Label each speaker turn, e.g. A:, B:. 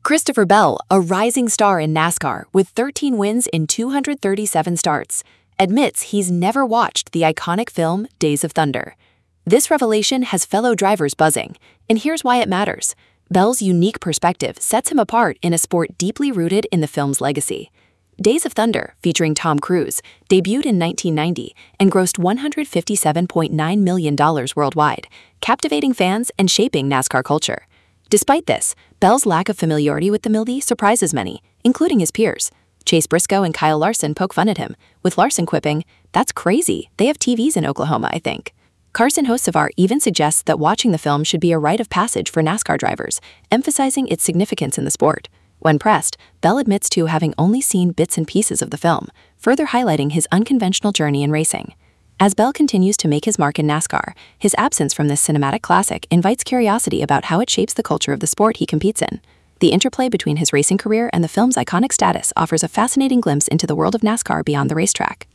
A: Christopher Bell, a rising star in NASCAR with 13 wins in 237 starts, admits he's never watched the iconic film Days of Thunder. This revelation has fellow drivers buzzing, and here's why it matters. Bell's unique perspective sets him apart in a sport deeply rooted in the film's legacy. Days of Thunder, featuring Tom Cruise, debuted in 1990 and grossed $157.9 million worldwide, captivating fans and shaping NASCAR culture. Despite this, Bell's lack of familiarity with the movie surprises many, including his peers. Chase Briscoe and Kyle Larson poke fun at him, with Larson quipping, "That's crazy, they have TVs in Oklahoma, I think." Carson Hocevar even suggests that watching the film should be a rite of passage for NASCAR drivers, emphasizing its significance in the sport. When pressed, Bell admits to having only seen bits and pieces of the film, further highlighting his unconventional journey in racing. As Bell continues to make his mark in NASCAR, his absence from this cinematic classic invites curiosity about how it shapes the culture of the sport he competes in. The interplay between his racing career and the film's iconic status offers a fascinating glimpse into the world of NASCAR beyond the racetrack.